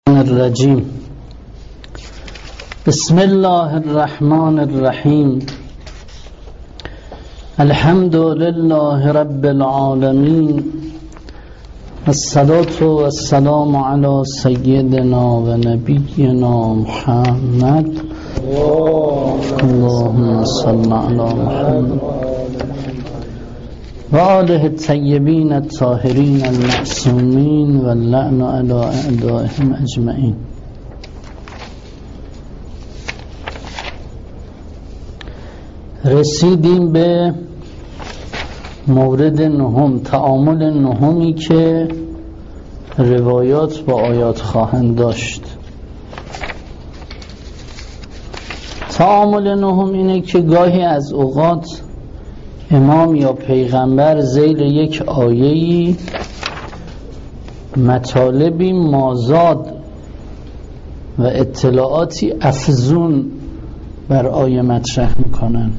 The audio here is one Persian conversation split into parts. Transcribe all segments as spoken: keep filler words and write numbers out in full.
الرجیم. بسم الله الرحمن الرحیم. الحمد لله رب العالمین، الصلاة والسلام علی سیدنا و نبینا محمد. اللهم صل علی محمد و آله الطیبین الطاهرین المعصومین و اللعن علی اعدائهم اجمعین. رسیدیم به مورد نهم، تعامل نهمی که روایات با آیات خواهند داشت. تعامل نهم اینه که گاهی از اوقات امام یا پیغمبر ذیل یک آیه‌ای مطالبی مازاد و اطلاعاتی افزون بر آیه مطرح میکنن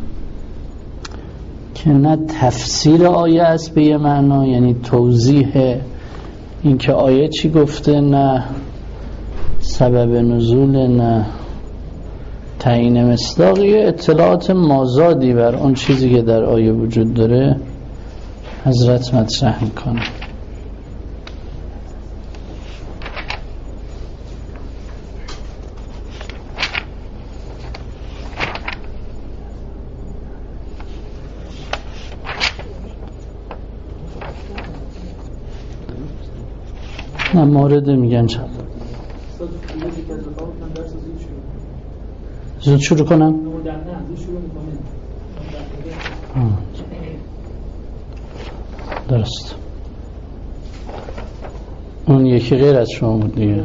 که نه تفسیر آیه است به یه معنا، یعنی توضیح اینکه آیه چی گفته، نه سبب نزول، نه تعیین مصداقی، اطلاعات مازادی بر اون چیزی که در آیه وجود داره حضرت مطرح میکنه. نه مورد میگن چند زود شروع کنم. درست، اون یکی غیر از شما بود دیگه.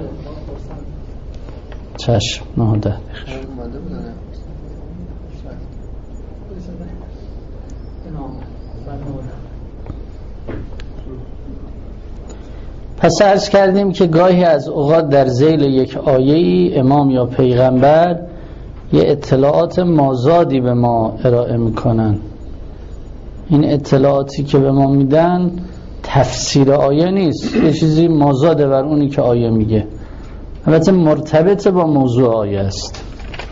چشم، نه ده پس عرض کردیم که گاهی از اوقات در ذیل یک آیه‌ای امام یا پیغمبر یه اطلاعات مازادی به ما ارائه میکنن. این اطلاعاتی که به ما میدن تفسیر آیه نیست، یه چیزی مازاده بر اونی که آیه میگه، البته مرتبط با موضوع آیه است.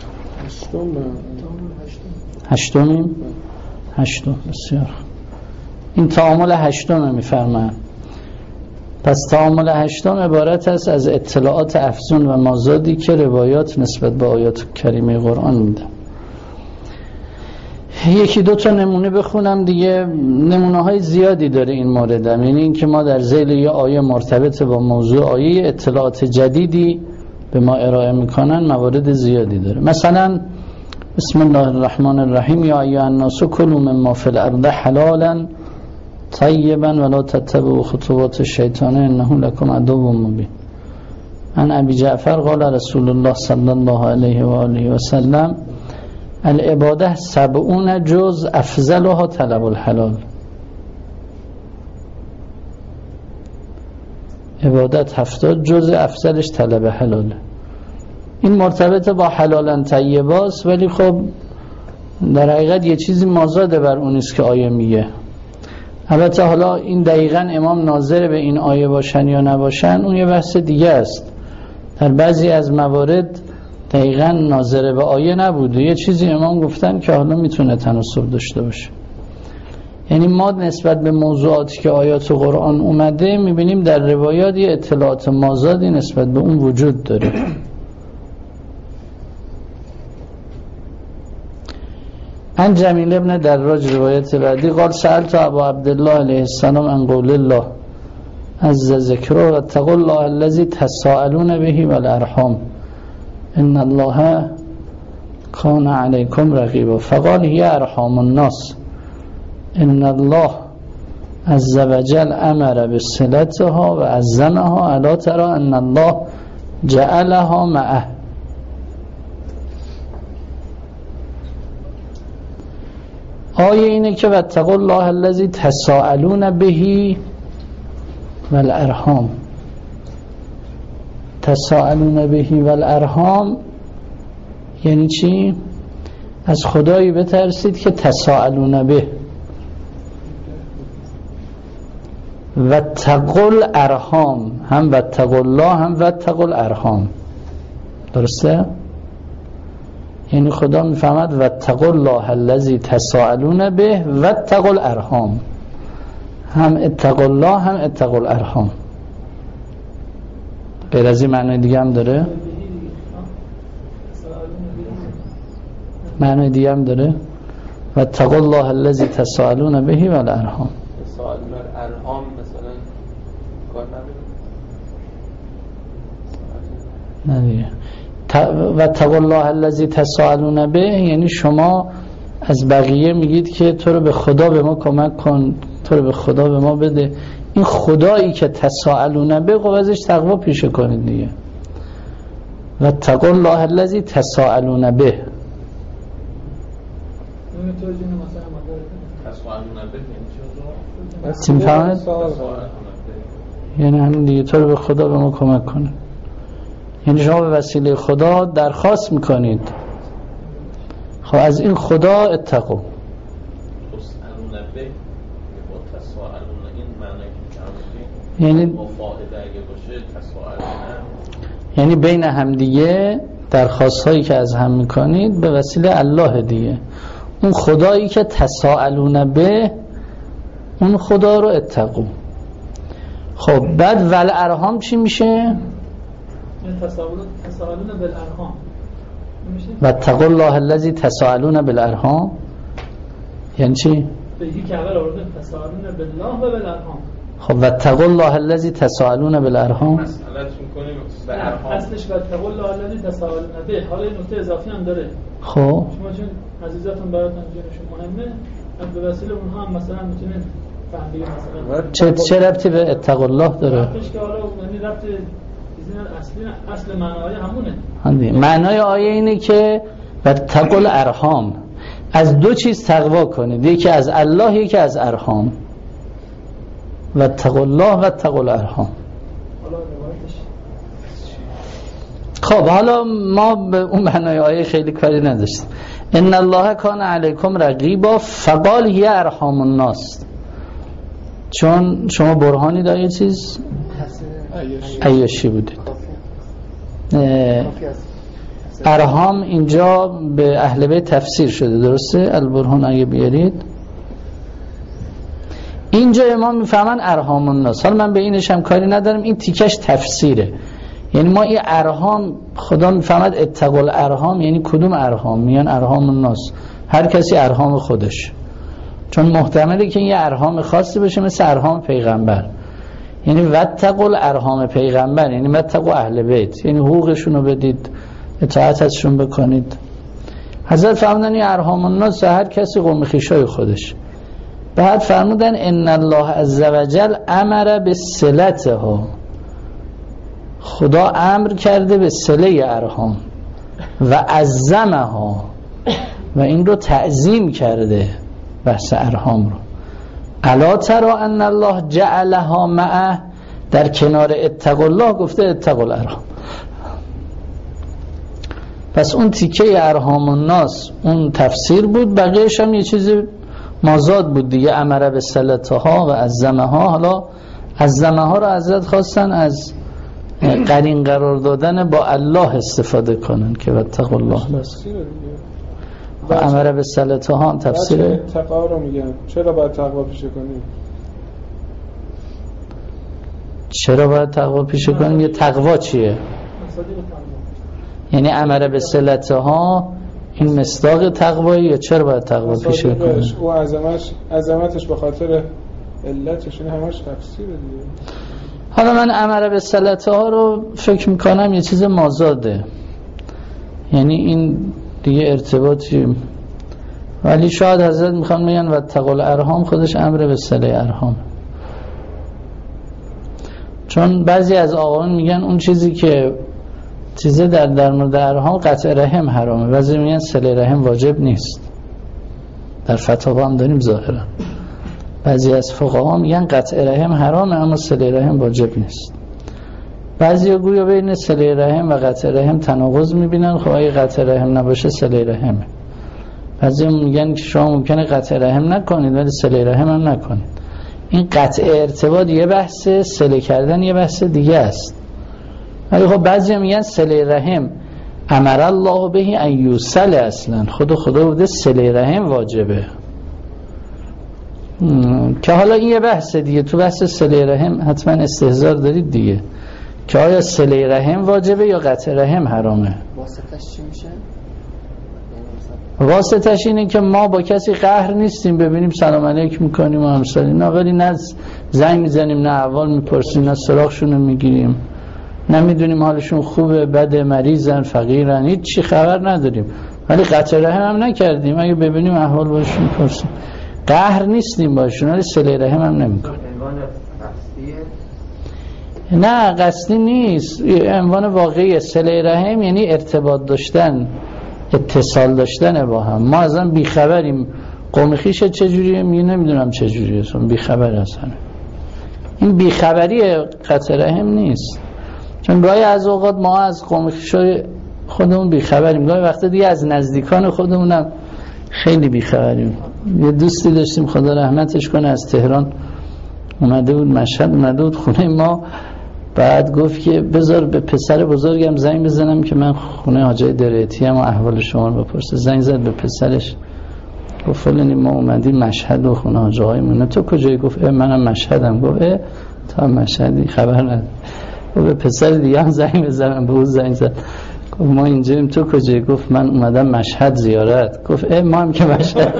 هشتمیم هشتم بسیار. این تعامل هشتم میفرماید. پس تعامل هشتم عبارت است از اطلاعات افزون و مازادی که روایات نسبت به آیات کریمه قرآن میدن. یکی دو تا نمونه بخونم دیگه. نمونه های زیادی داره این موردم، یعنی این که ما در ذیل یه آیه مرتبط با موضوع آیه اطلاعات جدیدی به ما ارائه میکنن، موارد زیادی داره. مثلا بسم الله الرحمن الرحیم، یا ایها الناس کلوا مما فی الارض حلالا طیبا ولا تتبعوا خطوات الشیطان انه لکم عدو مبین. عن ابی جعفر قال رسول الله صلی الله علیه و آله و سلم العباده سبعون جز افضلها طلب الحلال. عبادت هفتاد جز، افضلش طلب حلاله. این مرتبط با حلالا طیباست، ولی خب در حقیقت یه چیزی مازاده بر اونیست که آیه میگه. البته حالا این دقیقاً امام ناظر به این آیه باشن یا نباشن اون یه بحث دیگه است. در بعضی از موارد دقیقاً ناظر به آیه نبوده، یه چیزی امام گفتن که حالا میتونه تناسب داشته باشه. یعنی ما نسبت به موضوعاتی که آیات قرآن اومده میبینیم در روایات یه اطلاعات مازادی نسبت به اون وجود داره. عن جمیل ابن دراج روایت بعدی قال سألت ابا عبدالله علیه السلام عن قول الله عز ذکره واتقوا الله الذی تساءلون به والارحام ان الله کان علیکم رقیبا فقال هی ارحام الناس ان الله عز وجل امر بصلتها و عظمها الا تری ان الله جعلها معه. آیه اینه که واتقوا الله الذی تساءلون به والارحام. تساءلون به والارحام یعنی چی؟ از خدایی بترسید که تساءلون به، و تقل ارحام، هم و تقل هم و تقل ارحام. درسته؟ یعنی خدا میفهمد و تقل الله الذی تساءلون به و تقل ارحام، هم اتقوا الله هم اتقوا الارحام. غیر از این معنی دیگه هم داره؟ معنی دیگه هم داره؟ و اتقوا الله الذی تساءلون به و الارحام. تساءلون الارحام مثلا کار نداره؟ نه دیگه. و اتقوا الله الذی تساءلون به یعنی شما از بقیه میگید که تو رو به خدا به ما کمک کن، تو رو به خدا به ما بده. این خدایی که تساءلون به خب ازش تقوا پیشه کنید دیگه. و اتقوا الله الذی تساءلون به تیم فهمید؟ یعنی همین دیگه تو رو به خدا به ما کمک کنه. یعنی شما به وسیله خدا درخواست میکنید خب از این خدا اتقوا. یعنی یعنی بین هم دیگه درخواست هایی که از هم میکنید به وسیله الله دیگه، اون خدایی که تساءلون به اون خدا رو اتقوا. خب بعد ول ارحام چی میشه؟ تساءلون بالارحام و اتقوا الله الذی تساءلون بالارحام یعنی چی؟ بگی که اول آورده تساءلون بالله و بالارحام. خب و اتقوا الله الذی تساءلون بالارحام مسئله‌اش می‌کنیم به ارحام، اصلش و اتقوا الله الذی تساءلون به. حالا این نکته اضافی هم داره. خب شما چون عزیزاتون براتون جونشون مهمه، هم به وسیله اونها هم مثلا میتونید فهمید مثلا چه چه ربطی به اتقوا الله داره؟ ربطش که حالا یعنی ربط اصلی اصل معنای همونه. همین معنای آیه اینه که و اتقوا الارحام، از دو چیز تقوا کنید، یکی از الله یکی از ارحام. و اتقوا الله و اتقوا الارحام. خب حالا ما به اون معنای آیه خیلی کاری نداشتیم. ان الله کان علیکم رقیبا فقال هی ارحام الناس. چون شما برهانی دارید چیز عیاشی بودید. ارحام اینجا به اهل بیت تفسیر شده، درسته؟ البرهان اگه بیارید اینجا امام میفهمن ارحام الناس. حالا من به اینش هم کاری ندارم، این تیکش تفسیره. یعنی ما این ارحام خدا میفهمد اتقوا الارحام یعنی کدوم ارحام؟ میان ارحام الناس، هر کسی ارحام خودش، چون محتمله که این یه ارحام خاصی باشه مثل ارحام پیغمبر. یعنی واتقوا الارحام پیغمبر یعنی واتقوا اهل بیت، یعنی حقوقشون رو بدید، اطاعت ازشون بکنید. حضرت فرمودن این ارحام الناس هر کسی قوم خویشای خودش. بعد فرمودن ان الله عزوجل امر بصلتها، خدا امر کرده به صله ارحام و عظمها و این رو تعظیم کرده بحث ارحام رو. الا تری ان الله جعلها معه، در کنار اتقوا الله گفته اتقوا الارحام. پس اون تیکه ارحام الناس اون تفسیر بود، بقیه‌اش هم یه چیزی مازاد بود دیگه. امر به صلتها و عظمها. حالا عظمها رو حضرت خواستن از قرین قرار دادن با الله استفاده کنن که اتقوا الله. و امر به صلتها هم تفسیره. تقوا رو میگن چرا باید تقوا پیشه کنیم؟ چرا باید تقوا پیشه کنیم؟ یه تقوا چیه؟ یعنی امر به صلتها این مصداق تقوایی یا چرا باید تقوا پیشه کنیم؟ او عظمتش عظمتش به خاطر علتش، این همش تفسیره دیگه. حالا من امر به صلتها رو فکر میکنم یه چیز مازاده، یعنی این دیگه ارتباطی، ولی شاید حضرت میخوان میگن و اتقوا الارحام خودش امر به صله ارحام. چون بعضی از آقایان میگن اون چیزی که چیزه در در مورد ارحام قطع رحم حرامه، بعضی میگن صله رحم واجب نیست. در فتاوا هم داریم ظاهرا بعضی از فقها میگن قطع رحم حرامه اما صله رحم واجب نیست. بعضی گویا بین صله رحم و قطع رحم تناقض میبینن، خب اگه قطع رحم نباشه صله رحمه. بعضی میگن که شما ممکنه قطع رحم نکنید ولی صله رحم هم نکنید. این قطع ارتباط یه بحثه، صله کردن یه بحث دیگه است. ولی خب بعضی میگن صله رحم امر الله به ان یوصل، اصلا خود خدا بوده صله رحم واجبه. که حالا این یه بحث دیگه، تو بحث صله رحم حتما استحضار دارید دیگه که آیا صله رحم واجبه یا قطع رحم حرامه. واسطش چی میشه؟ واسطش اینه که ما با کسی قهر نیستیم، ببینیم سلام علیک میکنیم و همسالی، نه ولی نه زنگ میزنیم، نه احوال میپرسیم، نه سراغشون میگیریم، نه میدونیم حالشون خوبه بده، مریضن فقیرن، هیچ چی خبر نداریم، ولی قطع رحم هم نکردیم، اگه ببینیم احوال باشون میپرسیم، قهر نیستیم باشون، ولی صله رحم هم نمیکنیم. نه قصدی نیست، عنوان واقعی صله رحم یعنی ارتباط داشتن، اتصال داشتن با هم. ما ازم بیخبریم قوم خویش چجوریه، می نمیدونم چجوریه، اصلا بیخبر هستن. این بیخبری قطع رحم نیست، چون گاهی از اوقات ما از قوم خویش خودمون بیخبریم، گاهی وقتا دیگه از نزدیکان خودمونم خیلی بیخبریم. یه دوستی داشتیم خدا رحمتش کنه از تهران اومده بود مشهد، اومده بود خونه ما، بعد گفت که بذار به پسر بزرگم زنگ بزنم که من خونه حاجی درعتی ام و احوال شما رو بپرسه. زنگ زد به پسرش، گفت فلانی ما اومدیم مشهد و خونه حاجی آقایمونه، تو کجایی؟ گفت منم مشهدم. گفت تا مشهدی خبر ندارم. گفت به پسر دیگه هم زنگ بزنم، به اون زنگ زد، گفت ما اینجاییم تو کجایی؟ گفت من اومدم مشهد زیارت. گفت ما هم که مشهد.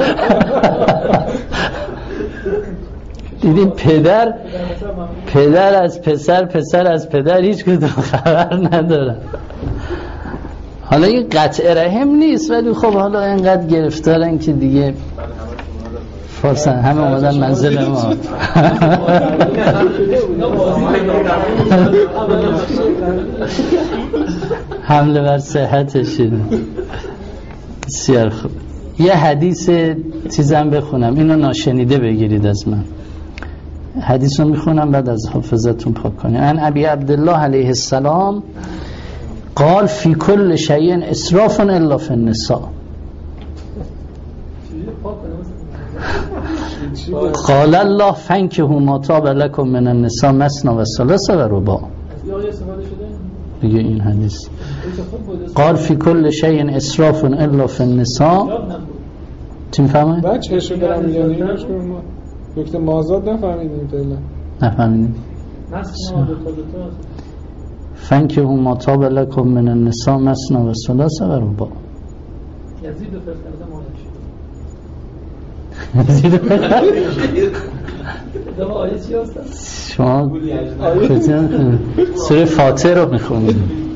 دیدیم پدر پدر از پسر، پسر از پدر هیچ کدوم خبر ندارن. حالا این قطع رحم نیست، ولی خب حالا اینقدر گرفتارن که دیگه فرصن همه اومدن منزل ما. حمله بر صحتشون. بسیار خوب. یه حدیث چیزم بخونم، اینو ناشنیده بگیرید از من. حدیث رو میخونم بعد از حافظتون پاک کنید. ان ابی عبدالله علیه السلام قال فی کل شیء اسراف الا فی النساء. قال الله فانکحوا ما طاب لکم من النساء مثنی و ثلاث و رباع. دیگه این حدیث قال فی کل شیء اسراف الا فی النساء. چی میفهمه؟ بچه‌شو دارم میگن ایناش که ما دکتر مازاد نفهمیدیم فعلا. نفهمیدیم. فانکحوا ما طاب لکم من النساء مثنی و ثلاث و رباع. یزید و فرزند مالک یزید و فرزند دو آیه چی هست؟ شما سوره فاتحه رو میخونید.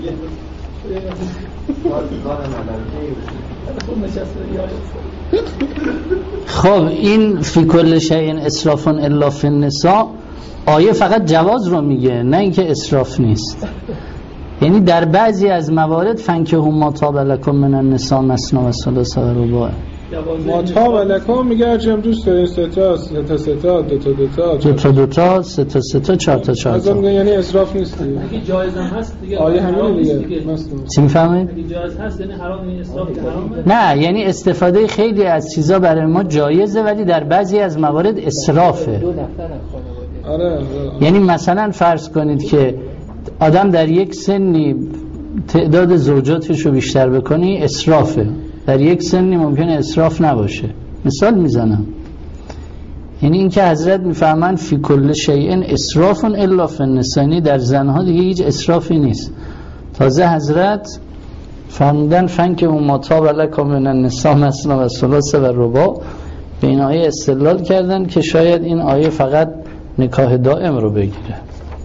خب این فی کل شیء اسراف الا فی النساء آیه فقط جواز رو میگه، نه اینکه اسراف نیست. یعنی در بعضی از موارد فانکحوا ما طاب لکم من النساء مثنی و ثلاث و رباع. ما طاب لکم میگه هرچی دوست دارین، سه تا سه تا سه تا دو تا دو تا دو تا دو تا سه تا سه تا چهار تا چهار تا. یعنی اسراف نیست دیگه. اگه جایز هم هست دیگه آیه همین دیگه. چی میفهمید؟ اگه جایز هست یعنی حرام، این اسراف حرامه؟ نه، یعنی استفاده خیلی از چیزا برای ما جایزه ولی در بعضی از موارد اسرافه. آره. یعنی مثلا فرض کنید که آدم در یک سنی تعداد زوجاتش رو بیشتر بکنی، اسرافه. در یک سنی ممکنه اسراف نباشه. مثال میزنم، یعنی این که حضرت میفهمن فی کل شیء اسراف الا فی النساء، در زنها دیگه هیچ اسرافی نیست. تازه حضرت فرمودن فانکحوا ما طاب لکم من النساء مثنی و ثلاث و رباع. به این آیه استدلال کردن که شاید این آیه فقط نکاح دائم رو بگیره،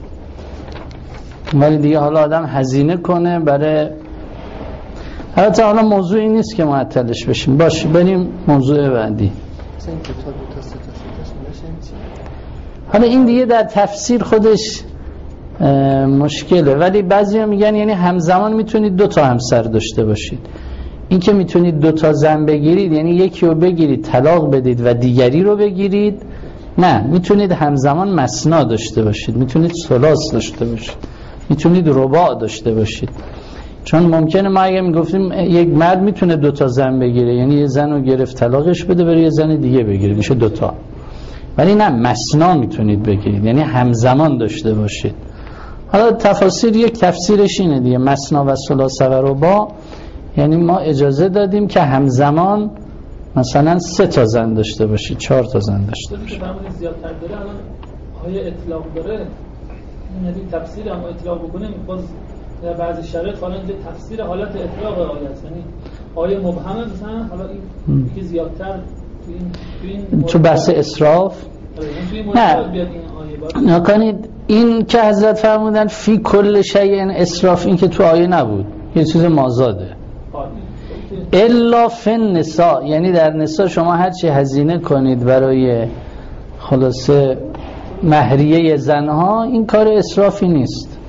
ولی دیگه حالا آدم هزینه کنه برای، البته حالا موضوع این نیست که معطلش بشیم. باش بریم موضوع بعدی. حالا این دیگه در تفسیر خودش مشکله، ولی بعضی ها میگن یعنی همزمان میتونید دو تا همسر داشته باشید. این که میتونید دو تا زن بگیرید یعنی یکی رو بگیرید طلاق بدید و دیگری رو بگیرید، نه، میتونید همزمان مثنا داشته باشید، میتونید ثلاث داشته باشید، میتونید رباع داشته باشید. چون ممکنه ما اگه میگفتیم یک مرد میتونه دو تا زن بگیره، یعنی یه زن رو گرفت طلاقش بده بره یه زن دیگه بگیره، میشه دو تا. ولی نه مثنا میتونید بگیرید، یعنی همزمان داشته باشید. حالا تفاسیر یک تفسیرش اینه دیگه، مثنا و ثلاثه و رباع، یعنی ما اجازه دادیم که همزمان مثلا سه تا زن داشته باشید، چهار تا زن داشته باشید. فرمودید زیادتر داره، الان آیه اطلاق داره، یعنی تفسیر اما اطلاق بکنیم باز در بعضی شرایط حالا اینجا تفسیر حالت اطلاق آیه است، یعنی آیه مبهمه مثلا حالا این که زیادتر تو این تو این تو بحث اسراف نه نکنید. این که حضرت فرمودن فی کل شیء اسراف، این که تو آیه نبود، یه چیز مازاده. الا فی النساء، یعنی در نساء شما هر چی هزینه کنید برای خلاصه مهریه زنها، این کار اسرافی نیست.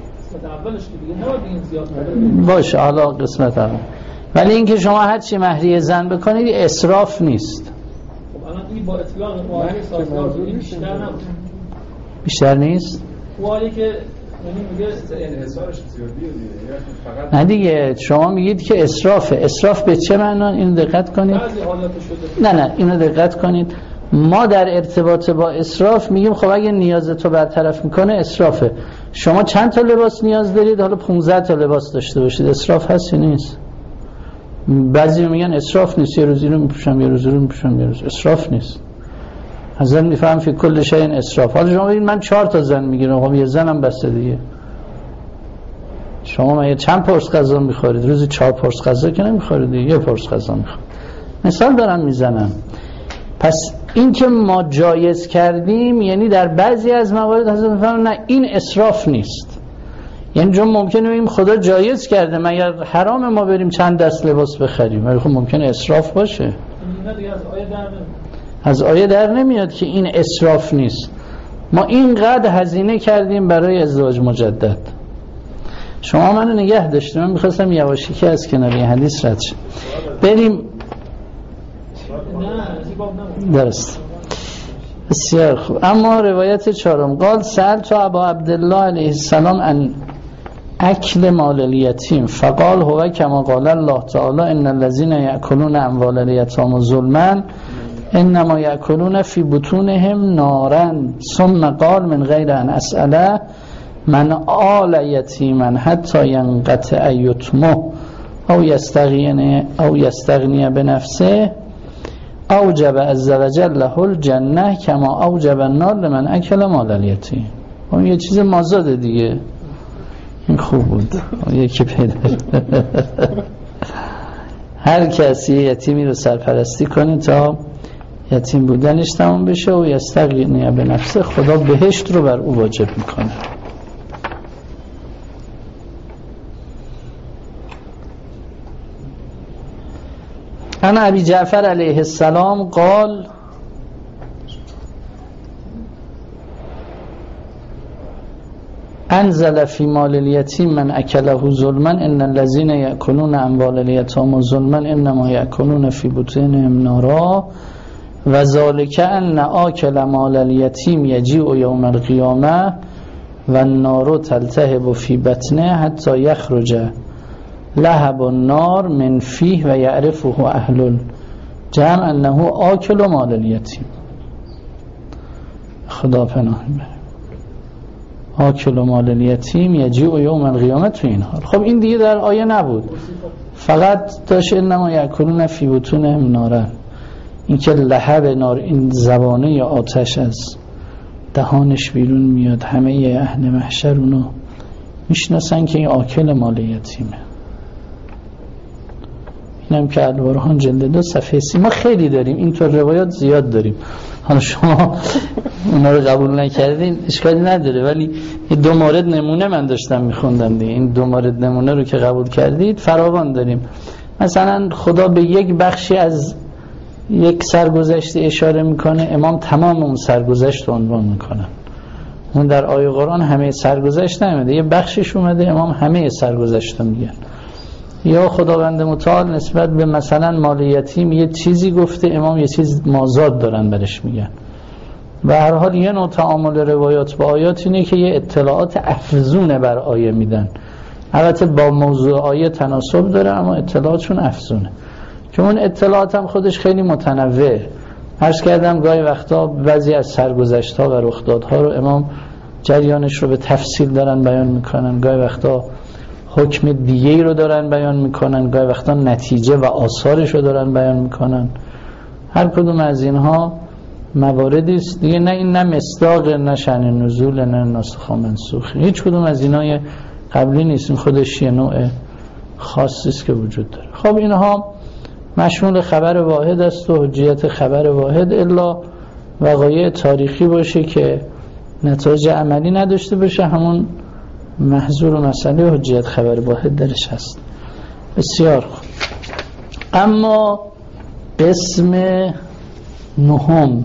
باشه حالا قسمت اول، ولی این که شما هر چی مهریه زن بکنید اسراف نیست. خب الان این با اطلاق آیه سازگار این بیشتر نبود، بیشتر نیست آیه که یعنی میگه انحصارش زیادیه دیگه. نه دیگه، شما میگید که اسرافه. اسراف به چه معنا؟ اینو دقت کنید. بعضی حالات شده. نه نه اینو دقت کنید. ما در ارتباط با اسراف میگیم خب اگه نیاز تو برطرف میکنه اسرافه. شما چند تا لباس نیاز دارید؟ حالا پانزده تا لباس داشته باشید، اسراف هست یا نیست؟ بعضی میگن اسراف نیست، یه روزی رو میپوشم یه روزی رو میپوشم یه روز، اسراف نیست. حضرت میفهم فی کل شیء اسراف. حالا شما ببین من چهار تا زن میگیرم، خب یه زنم بسته دیگه. شما من چند پرس غذا میخورید؟ روزی چهار پرس غذا که نمیخورید، یه پرس غذا میخورید. مثال دارم میزنم. پس این که ما جایز کردیم یعنی در بعضی از موارد حضرت میفهمن نه این اسراف نیست. یعنی چون ممکنه بگیم خدا جایز کرده، مگر حرام ما بریم چند دست لباس بخریم؟ ولی خب ممکنه اسراف باشه. نه دیگه از آیه در نمیاد. از آیه در نمیاد که این اسراف نیست. ما اینقدر هزینه کردیم برای ازدواج مجدد. شما منو نگه داشتید، من میخواستم یواشکی که از کناری حدیث رد شد. بریم. درست، بسیار خوب. اما روایت چهارم، قال سألت ابا عبدالله علیه السلام عن اکل مال الیتیم فقال هو کما قال الله تعالی ان الذين یأکلون اموال الیتام ظلما انما یأکلون فی بطونهم نارا ثم قال من غیر ان اسأله من آل یتیما حتی ینقطع یتمه او یستغنی او یستغنی بنفسه اوجب عز وجل له الجنه کما اوجب النار لمن اکل مال الیتیم. اون یه چیز مازاده دیگه. این خوب بود یکی پیدا. هر کسی یتیمی رو سرپرستی کنه تا یتیم بودنش تمام بشه و یستغنی به نفسه، خدا بهشت رو بر او واجب میکنه. انا ابی جعفر علیه السلام قال انزل فی مال الیتیم من اکله ظلما ان الذين یأکلون اموال الیتام ظلما انما یأکلون فی بطونهم نارا و ذلک ان آکل مال الیتیم یجیء یوم القیامه و النار تلتهب فی بطنه حتی یخرج لهب النار من فیه و یعرفه اهل الجمع انه آکل مال الیتیم. خدا پناه ببره. آکل مال الیتیم یجیء یوم القیامه تو این حال. خب این دیگه در آیه نبود، فقط داشت انما یأکلون فی بطونهم نارا. این که لهب نار، این زبانه یا آتش از دهانش بیرون میاد، همه اهل محشر اونو میشناسن که این آکل مال یتیمه. اینم که البرهان جلد دو صفحه سی. ما خیلی داریم اینطور روایات، زیاد داریم. حالا شما اونا رو قبول نکردین اشکالی نداره، ولی این دو مورد نمونه من داشتم میخوندم دیگه. این دو مورد نمونه رو که قبول کردید فراوان داریم. مثلا خدا به یک بخشی از یک سرگذشت اشاره میکنه، امام تمام اون سرگذشت رو عنوان میکنه. اون در آیه قرآن همه سرگذشت نمیده، یه بخشش اومده، امام همه سرگذشت رو میگن. یا خداوند متعال نسبت به مثلا مال یتیم یه چیزی گفته، امام یه چیز مازاد دارن برش میگن. و هر حال یه نوع تعامل روایات با آیات اینه که یه اطلاعات افزونه بر آیه میدن. البته با موضوع آیه تناسب داره، اما اطلاعاتشون افزونه، که اون اطلاعات هم خودش خیلی متنوع. عرض کردم گاهی وقتا بعضی از سرگذشت‌ها و رخدادها رو امام جریانش رو به تفصیل دارن بیان میکنن، گاهی وقتا حکم دیگه‌ای رو دارن بیان میکنن، گاهی وقتا نتیجه و آثارش رو دارن بیان میکنن. هر کدوم از اینها مواردی است دیگه، نه این نه مصداق، نه شأن نزول، نه ناسخ و منسوخ، هیچ کدوم از اینای قبلی نیست. این خودش یه نوع خاصی است که وجود داره. خب اینها مشمول خبر واحد است و حجیت خبر واحد الا وقایع تاریخی باشه که نتایج عملی نداشته باشه، همون محظور و مسئله حجیت خبر واحد درش هست. بسیار خوب. اما قسم نهم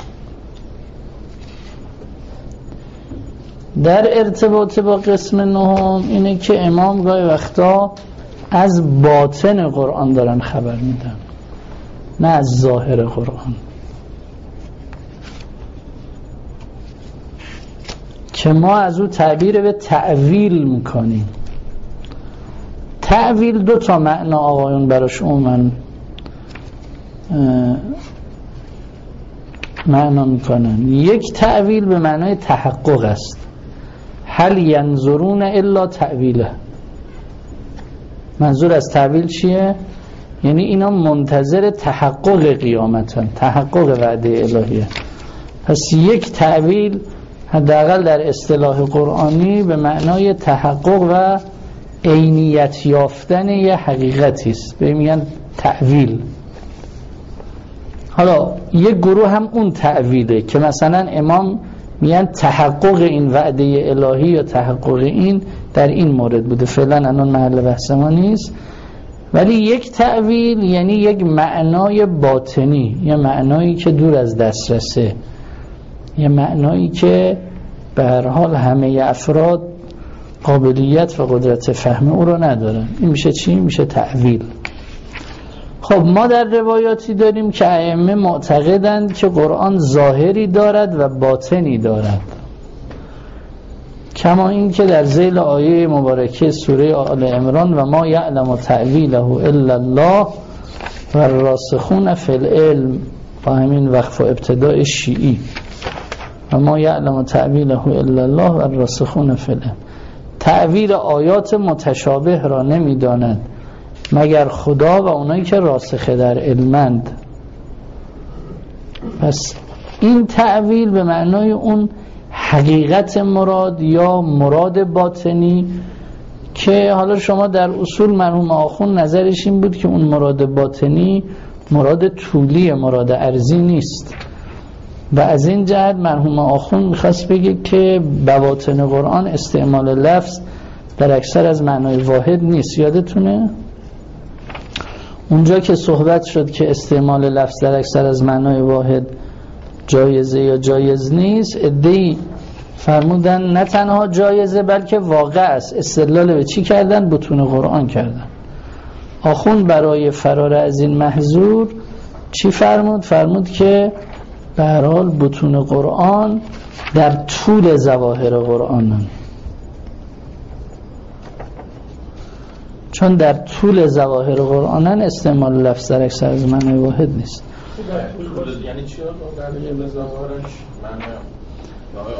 در ارتباط با قسم نهم اینه که امام گاهی وقتا از باطن قرآن دارن خبر میدن، نه از ظاهر قرآن، که ما از او تعبیر به تأویل میکنیم. تأویل دو تا معنا آقایون براش عموماً معنا میکنن. یک تأویل به معنای تحقق است، هل ینظرون الا تأویله. منظور از تأویل چیه؟ یعنی اینا منتظر تحقق قیامتن، تحقق وعده الهیه. پس یک تأویل حداقل در اصطلاح قرآنی به معنای تحقق و عینیت یافتن یه حقیقتی است، به میگن تأویل. حالا یک گروه هم اون تأویله که مثلا امام میگن تحقق این وعده الهی یا تحقق این در این مورد بوده، فعلا الان محل بحث ما نیست. ولی یک تأویل یعنی یک معنای باطنی، یه معنایی که دور از دسترسه، یه معنایی که به هر حال همه افراد قابلیت و قدرت فهم او رو ندارن. این میشه چی؟ میشه تأویل. خب ما در روایاتی داریم که ائمه معتقدند که قرآن ظاهری دارد و باطنی دارد، کما این که در ذیل آیه مبارکه سوره آل عمران و ما یعلم تأویله الا الله و الراسخون فی العلم، با همین وقف و ابتداء شیعی، و ما یعلم تأویله الا الله و الراسخون فی العلم، تأویل آیات متشابه را نمیداند مگر خدا و اونایی که راسخه در علمند. پس این تأویل به معنای اون حقیقت مراد یا مراد باطنی که حالا شما در اصول مرحوم آخوند نظرش این بود که اون مراد باطنی مراد طولی، مراد عرضی نیست، و از این جهت مرحوم آخوند میخواست بگه که بواطن قرآن استعمال لفظ در اکثر از معنای واحد نیست. یادتونه؟ اونجا که صحبت شد که استعمال لفظ در اکثر از معنای واحد جایزه یا جایز نیست، عده‌ای فرمودن نه تنها جایزه بلکه واقع است. استدلال به چی کردن؟ بطون قرآن کردن. آخوند برای فرار از این محظور چی فرمود؟ فرمود که به هر حال بطون قرآن در طول ظواهر قرآنن، چون در طول ظواهر قرآنن استعمال لفظ در اکثر از معنای واحد نیست. یعنی چی در طول ظواهرش معنی آقای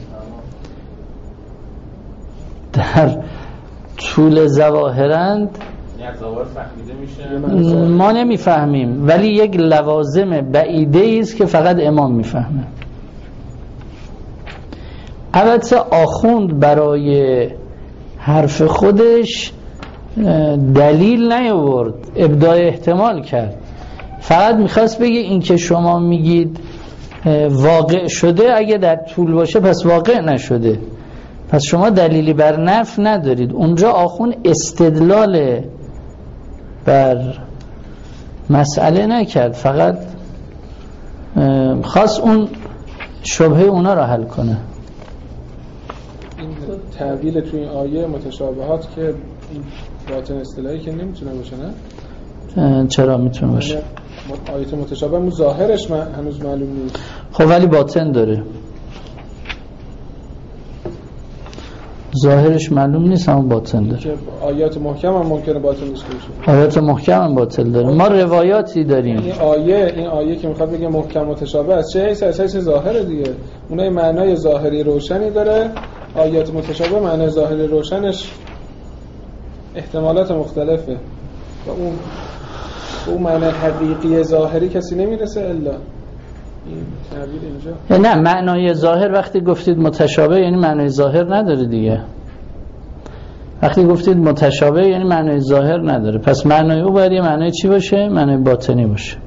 آخوند در طول ظواهرند ما نمیفهمیم، ولی یک لوازم بعیده است که فقط امام میفهمه. البته آخوند برای حرف خودش دلیل نیاورد، ابداع احتمال کرد، فقط میخواست بگه این که شما میگید واقع شده، اگه در طول باشه پس واقع نشده، پس شما دلیلی بر نفی ندارید. اونجا آخوند استدلال بر مسئله نکرد، فقط خواست اون شبهه اونا را حل کنه. این تعبیل توی این آیه متشابهات که این باطن اصطلاحی که نمیتونه باشه، نه؟ چرا میتونه باشه؟ آیه متشابه مو ظاهرش من هنوز معلوم نیست. خب ولی باطن داره. ظاهرش معلوم نیست اما باطن داره. که آیات محکم هم ممکنه باطن داشته باشه. آیات محکم هم باطل داره. ما روایاتی داریم. این آیه این آیه که میخواد بگه محکم متشابه است چه حیث از حیث ظاهر دیگه. اونای معنای ظاهری روشنی داره. آیات متشابه معنای ظاهری روشنش احتمالات مختلفه. و اون اون معنای حقیقی ظاهری کسی نمیرسه الا این تعبیر اینجا. نه معنای ظاهر وقتی گفتید متشابه یعنی معنای ظاهر نداره دیگه. وقتی گفتید متشابه یعنی معنای ظاهر نداره. پس معنای او باید یه معنای چی باشه؟ معنای باطنی باشه.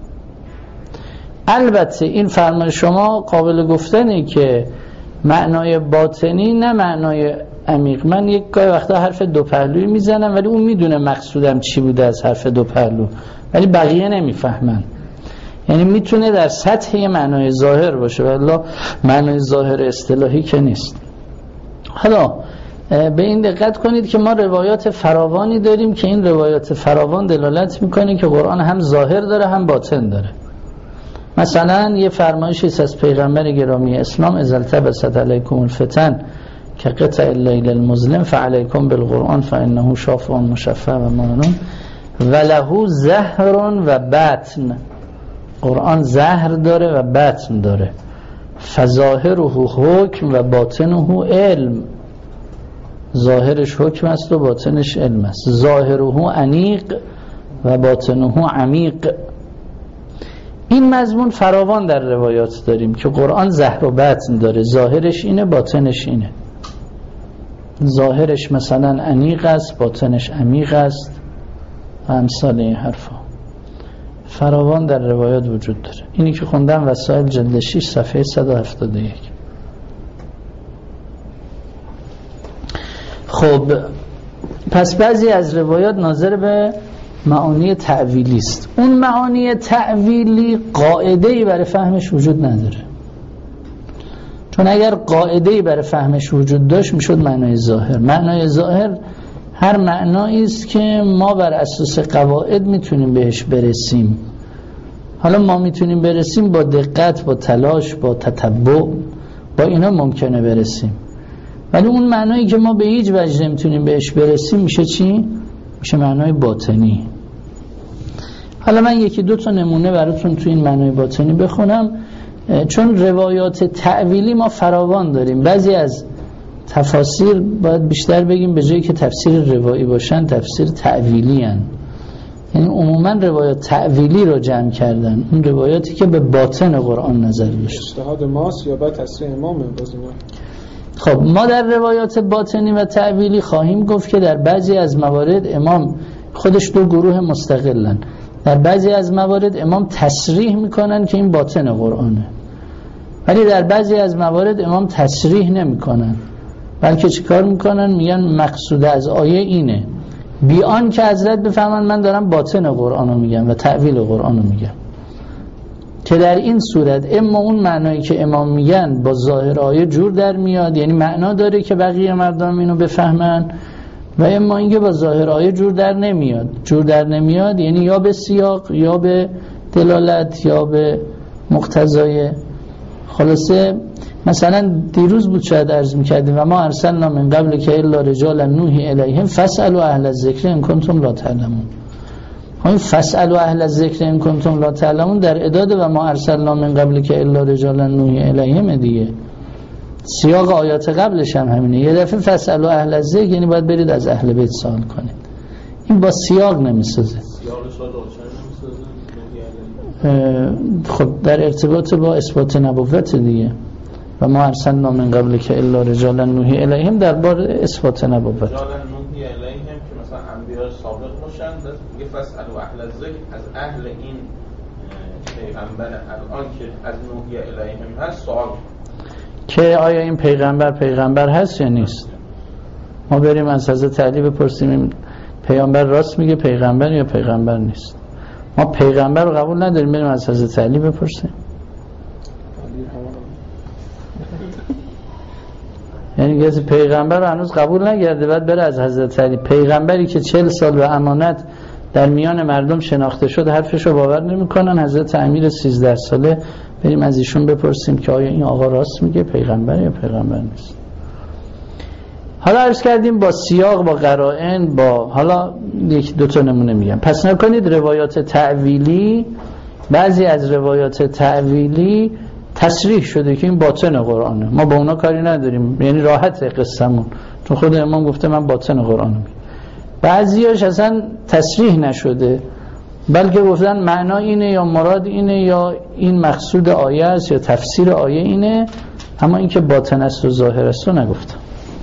البته این فرمان شما قابل گفتنه که معنای باطنی نه معنای عمیق. من یک گاهی وقتا حرف دو پهلویی میزنم ولی اون میدونه مقصودم چی بوده از حرف دو پهلو، ولی بقیه نمیفهمن. یعنی میتونه در سطح معنای ظاهر باشه ولی معنای ظاهر اصطلاحی که نیست. حالا به این دقت کنید که ما روایات فراوانی داریم که این روایات فراوان دلالت میکنه که قرآن هم ظاهر داره هم باطن داره. مثلا یه فرمایشی از پیغمبر گرامی اسلام اذا التبست علیکم الفتن که قطع اللیل المظلم فعلیکم بالقرآن فانه شافع مشفع و مانون وله زهر و بطن. قرآن زهر داره و بطن داره. فظاهره حکم و باطنه علم. ظاهرش حکم است و باطنش علم است. ظاهره انیق و باطنه عمیق. این مضمون فراوان در روایات داریم که قرآن زهر و بطن داره. ظاهرش اینه باطنش اینه. ظاهرش مثلا انیق است باطنش عمیق است و امثال این حرفا فراوان در روایات وجود داره. اینی که خوندم وسائل جلد شش صفحه صد و هفتاد و یک. خب پس بعضی از روایات ناظر به معانی تأویلی است. اون معانی تأویلی قاعده‌ای برای فهمش وجود نداره، چون اگر قاعده‌ای برای فهمش وجود داشت میشد معنای ظاهر. معنای ظاهر هر معنایی است که ما بر اساس قواعد میتونیم بهش برسیم. حالا ما میتونیم برسیم با دقت، با تلاش، با تتبع، با اینا ممکنه برسیم. ولی اون معنایی که ما به هیچ وجه نمیتونیم بهش برسیم میشه چی؟ میشه معنای باطنی. حالا من یکی دو تا نمونه براتون تو این معنای باطنی بخونم، چون روایات تأویلی ما فراوان داریم. بعضی از تفاسیر باید بیشتر بگیم به جایی که تفسیر روایی باشن تفسیر تأویلی هن. یعنی عموما روایات تأویلی رو جمع کردن، اون روایاتی که به باطن قرآن نظر داشت. اجتهاد ماست یا بعد تصریح امامه بازی ما. خب ما در روایات باطنی و تأویلی خواهیم گفت که در بعضی از موارد امام خودش دو گروه مستقلن. در بعضی از موارد امام تصریح میکنن که این باطن قرآنه، ولی در بعضی از موارد امام تصریح نمیکنن، بلکه چیکار میکنن؟ میگن مقصود از آیه اینه، بیان که حضرت بفهمن من دارم باطن قرآنو میگم و تأویل قرآنو میگم. که در این صورت اما اون معنایی که امام میگن با ظاهر آیه جور در میاد، یعنی معنا داره که بقیه مردم اینو بفهمن، و اما اینکه با ظاهر آیه جور در نمیاد. جور در نمیاد یعنی یا به سیاق یا به دلالت یا به مقتضای. خلاصه مثلا دیروز بود شاید عرض میکردیم و ما ارسلنا من قبل که الا رجالا نوحی الیهم فاسألوا اهل الذکر ان کنتم لا تعلمون. همین فاسألوا اهل الذکر ان کنتم لا تعلمون در اداد و ما ارسلنا من قبل که الا رجالا نوحی الیهم دیگه. سیاق آیات قبلش هم همینه. یه دفعه فاسألوا اهل الذکر یعنی باید برید از اهل بیت سوال کنید. این با سیاق نمیسازه. خب در ارتباط با اثبات نبوت دیگه. و ما ارسلنا من قبل که الا رجالا نوحی الیهم در بار اثبات نبوت. رجالا نوحی الیهم که مثلا انبیاء سابق باشن، دیگه فاسألوا اهل الذکر از اهل این پیغمبر الان که از نوحی الیهم هست سوال که آیا این پیغمبر پیغمبر هست یا نیست. ما بریم از حضرت علی بپرسیم پیغمبر راست میگه پیغمبر یا پیغمبر نیست. ما پیغمبر رو قبول نداریم، بریم از حضرت علی بپرسیم. یعنی کسی پیغمبر رو هنوز قبول نکرده بعد بره از حضرت علی، پیغمبری که چهل سال به امانت در میان مردم شناخته شد حرفش رو باور نمی‌کنن، حضرت امیر سیزده ساله بریم از ایشون بپرسیم که آیا این آقا راست میگه پیغمبر یا پیغمبر نیست. حالا عرض کردیم با سیاق، با قرائن، با حالا یک دو تا نمونه میگم. پس نکنید روایات تعویلی، بعضی از روایات تعویلی تصریح شده که این باطن قرآنه، ما با اونا کاری نداریم، یعنی راحت قصه‌مون، چون خود امام گفته من باطن قرآنه میگم. بعضیاش اصلا تصریح نشده بلکه گفتن معنا اینه یا مراد اینه یا این مقصود آیه است یا تفسیر آیه اینه، اما اینکه باطن است و ظاهر است رو نگفتم.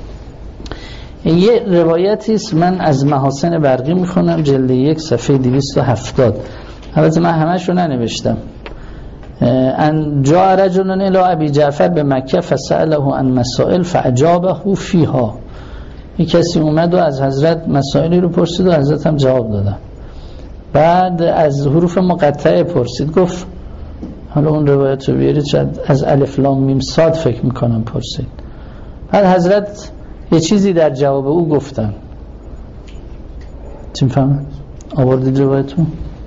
یه روایتی است، من از محاسن برقی میخونم، جلد یک صفحه دویست و هفتاد. البته من همش رو ننوشتم. ان جاء رجل الى ابي جعفر به مکه فسأله عن مسائل فاجابه فيها. یک کسی اومد و از حضرت مسائلی رو پرسید و حضرت هم جواب دادن. بعد از حروف مقطعه پرسید، گفت حالا اون روایت رو بیارید، شاید از الف لام میم صاد فکر میکنم پرسید. بعد حضرت یه چیزی در جواب او گفتن. چی میفهمید؟ آوردید روایتون؟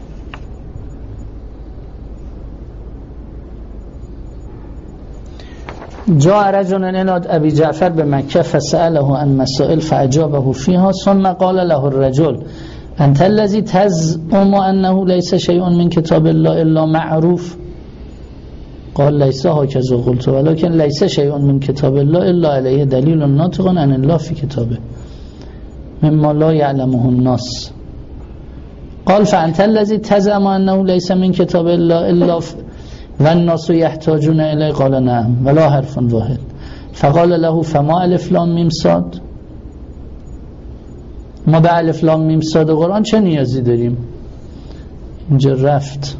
جاء رجل الى ابي جعفر بمكه فسأله عن مسائل فاجابه فيها ثم قال له الرجل انت الذي تزعم انه ليس شيء من كتاب الله الا معروف قال ليس هكذا قلت ولكن ليس شيء من كتاب الله الا عليه دليل ناطق عن الله في كتابه مما لا يعلمه الناس. قال فانت الذي تزعم انه ليس من كتاب الله الا و الناس يحتاجون الیه قال نعم ولا حرف واحد. فقال له فما الف لام میم صاد. ما به الف لام میم صاد قرآن چه نیازی داریم؟ اینجا رفت.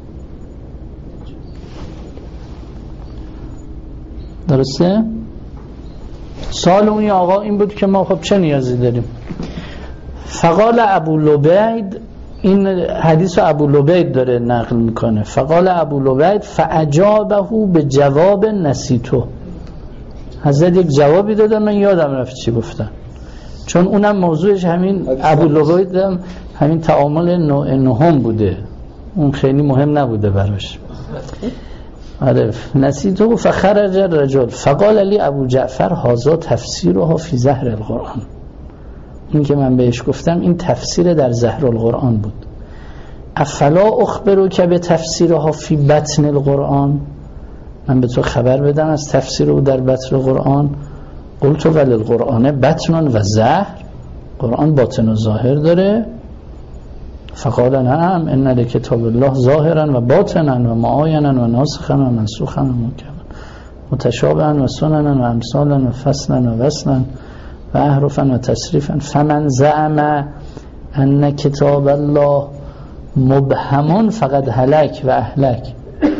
درسته؟ سوال اون آقا این بود که ما خب چه نیازی داریم؟ فقال ابو لبید، این حدیث رو ابو لبید داره نقل میکنه، فقال ابو لبید فاجابه به جواب نسیتو. حضرت یک جوابی دادن من یادم رفت چی گفتن، چون اونم موضوعش همین ابو لبید هم همین تعامل نهم بوده، اون خیلی مهم نبوده براش. عرف نسیتو فخرج الرجل فقال لی ابو جعفر هذا تفسیرها فی ظهر القرآن. این که من بهش گفتم این تفسیر در ظهر القرآن بود. افلا اخبرو که به تفسیرها فی بطن القرآن، من به تو خبر بدم از تفسیر او در بطن القرآن. قلت ولی القرآن بطن و ظهر، قرآن باطن و ظاهر داره. فقال نعم ان لکتاب الله ظاهرا و باطنا و معاینا و ناسخا و منسوخا و محکما متشابها و سننا و امثالا و فصلا و وصلا و احرفا و تصریفا فمن زعم ان کتاب الله مبهم فقد هلک و اهلک.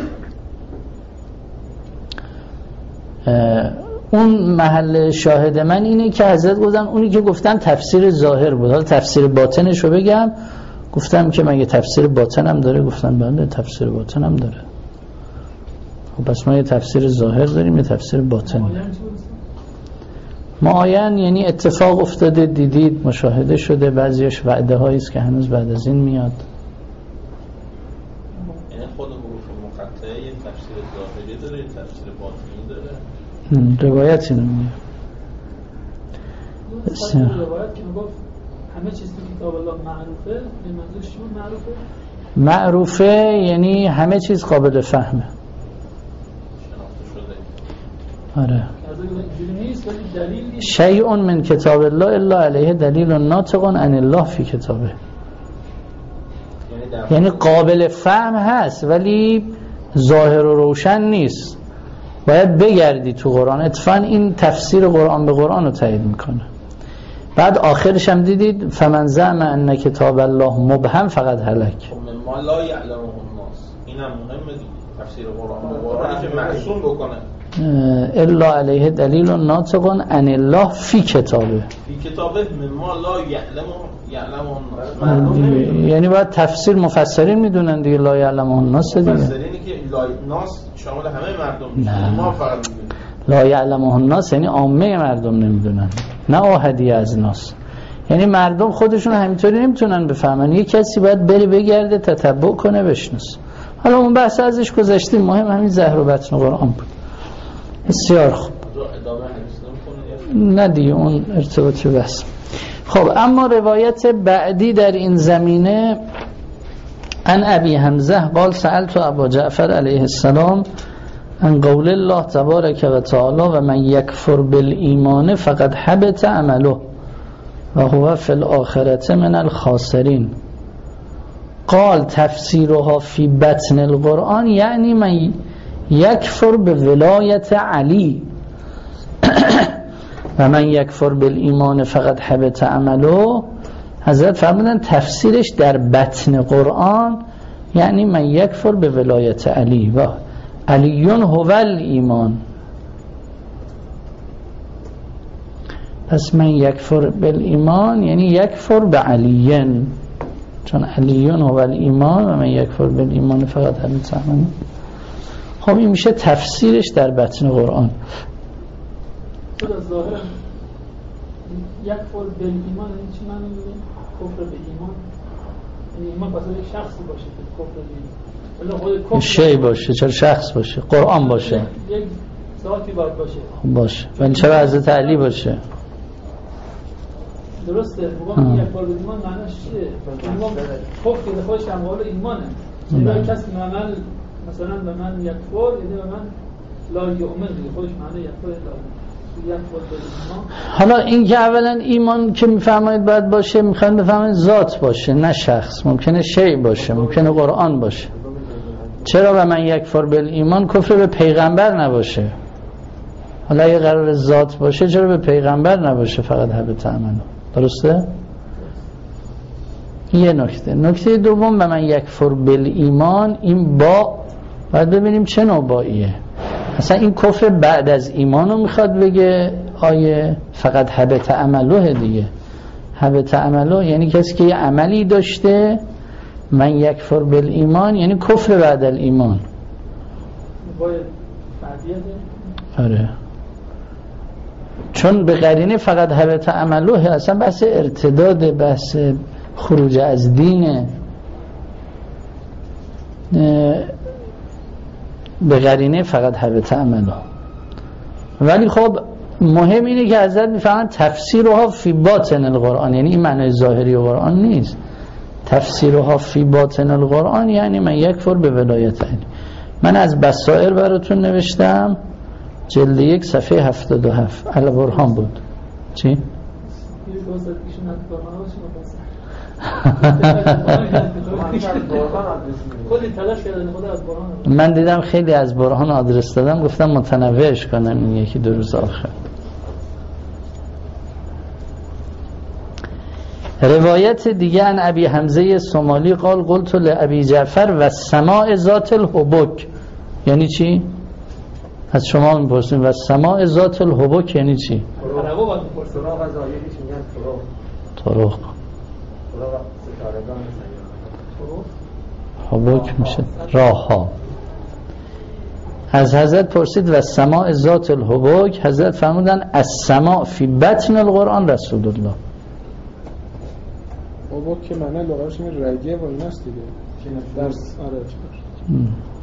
اون محل شاهد من اینه که حضرت گفتن اونی که گفتن تفسیر ظاهر بود، حالا تفسیر باطنش رو بگم. گفتم که مگه تفسیر باطن هم داره؟ گفتن بله تفسیر باطن هم داره. خب پس ما یه تفسیر ظاهر داریم، یه تفسیر باطن. معاین یعنی اتفاق افتاده، دیدید، مشاهده شده، بعضیش وعده هایی است که هنوز بعد از این میاد. یعنی خود حروف مقطعه یه تفسیر ظاهری داره، یه تفسیر باطنی داره. روایتی نمیگه. بسیار روایت که میگفت همه چیز تو کتاب الله معروفه، این منظورش چی بود معروفه؟ معروفه یعنی همه چیز قابل فهمه. شناخته شده. آره. دلیل شیء من کتاب الله الا علیه دلیل ناطق عن الله فی کتابه. یعنی قابل فهم هست ولی ظاهر و روشن نیست، باید بگردی تو قرآن. اتفاقا این تفسیر قرآن به قرآن رو تایید میکنه. بعد آخرش هم دیدید فمن زعم ان کتاب الله مبهم فقط هلک. ما لا یعلمه الناس، اینم مهمه دیگه، تفسیر قرآن به قرآنی که معصوم بکنه. الا علیه دلیل ناطق عن الله فی کتابه. فی کتابه مما لا یعلمه الناس، یعنی باید تفسیر مفسرین میدونن دیگه، لا یعلمه الناس دیگه. مفسرینی که لا ناس شامل همه مردم میشه، ما فقط میدونیم. لا یعلمه الناس یعنی عامه مردم نمیدونن، نه احدی از ناس. یعنی مردم خودشون همینطوری نمیتونن بفهمن، یه کسی باید بره بگرده تتبع کنه بشناسه. حالا اون بحث ازش گذشتیم، مهم همین ظاهر و بطن قرآن بود. بسیار خوب. نه دیگه اون ارتباطی بس. خب اما روایت بعدی در این زمینه عن ابی حمزه قال سألت ابا جعفر علیه السلام عن قول الله تبارک و تعالی و من یکفر بالایمان فقد حبط عمله و هو فی الاخرة من الخاسرین. قال تفسیرها فی بطن القرآن یعنی من یکفر به ولایت علی و من یکفر بالایمان فقد حبط عمله. حضرت فرمودن تفسیرش در بطن قرآن یعنی من یکفر به ولایت علی و علیون هو الایمان. پس من یکفر بالایمان یعنی یکفر به علیین، چون علیون هو الایمان و من یکفر بالایمان فقط همین تعمل. خب این میشه تفسیرش در بطن قرآن. خود از ظاهر یکفر بالایمان این چی معنی میده؟ کفر به ایمان، یعنی ایمان پس یک شخصی باشه که کفر به ایمان، ولی شی باشه، چرا شخص باشه؟ قرآن باشه، یک ذاتی باید باشه. خب باشه، ولی چرا حضرت علی باشه؟ درسته. میگم یک بار به ایمان معنیش چیه؟ ایمان کفر که خودش اموال ایمانه. یعنی کسی عمل مثلا به من یک فور یعنی به من لا یؤمن دیگه، خودش معنی یک فور لا یک فور به ایمان. حالا این که اولا ایمان که میفرمایید باید باشه، میخواین بفهمید ذات باشه نه شخص. ممکنه شی باشه، ممکنه قرآن باشه. چرا به من یک فور به ایمان کفر به پیغمبر نباشه؟ حالا اگه قرار ذات باشه چرا به پیغمبر نباشه فقط حبط عمله؟ درسته؟ یه نکته. نکته دوم به من یکفر بالایمان، این با باید ببینیم چه نوع باییه. اصلا این کفر بعد از ایمانو میخواد بگه آیه فقط حبط عمله دیگه. حبط عمله یعنی کسی که یه عملی داشته، من یکفر بالایمان یعنی کفر بعد الایمان. باید بعدیه؟ آره، چون به قرینه فقط حبط عمله اصلا بحث ارتداد، بحث خروج از دینه. به قرینه فقط حبط عمله. ولی خب مهم اینه که حضرت میفهمن تفسیرها فی باطن القرآن، یعنی این معنی ظاهری قرآن نیست. تفسیرها فی باطن القرآن یعنی من یکفر به ولایت علی. من از بصائر براتون نوشتم جلد یک صفحه هفتاد و هفت البرهان بود. چی؟ من دیدم خیلی از برهان آدرس دادم، گفتم متنوعش کنم این یکی دو روز آخر. روایت دیگه عن ابی حمزه سمالی قال قلت لابی جعفر و سماع ذات الحبک یعنی چی؟ از شما میپرسیم و سماع ذات الحبک یعنی چی؟ عربا باید میپرسیم. طرق از آیه هیچ میگن طرق. طرق. طرق ستارگان میسن. حبک میشه راه ها. از حضرت پرسید و سماع ذات الحبک، حضرت فرمودن از سماع فی بطن القرآن رسول الله. حبک که معنی لغتش این رگه و این است دیگه. درس آره چیکار.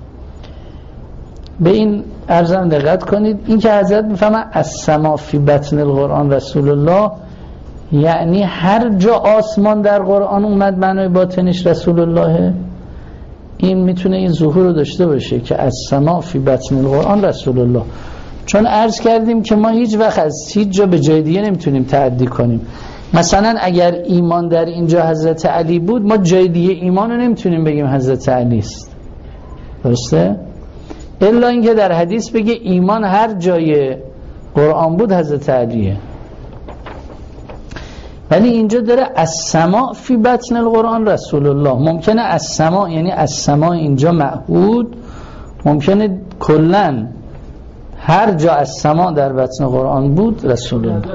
به این ارزم دقت کنید، این که حضرت میفهمن السما فی بطن القرآن رسول الله یعنی هر جا آسمان در قرآن اومد معنای باطنش رسول الله. این میتونه این ظهور رو داشته باشه که السما فی بطن القرآن رسول الله، چون عرض کردیم که ما هیچ وقت از هیچ جا به جای دیگه نمیتونیم تعدی کنیم. مثلا اگر ایمان در اینجا حضرت علی بود، ما جای دیگه ایمان رو نمیتونیم بگیم حضرت علی است. درسته؟ الا اینکه در حدیث بگه ایمان هر جای قرآن بود حضرت علیه. ولی اینجا داره السماع فی بطن القرآن رسول الله. ممکنه السماع یعنی السماع اینجا معهود، ممکنه کلن هر جا السماع در بطن قرآن بود رسول الله.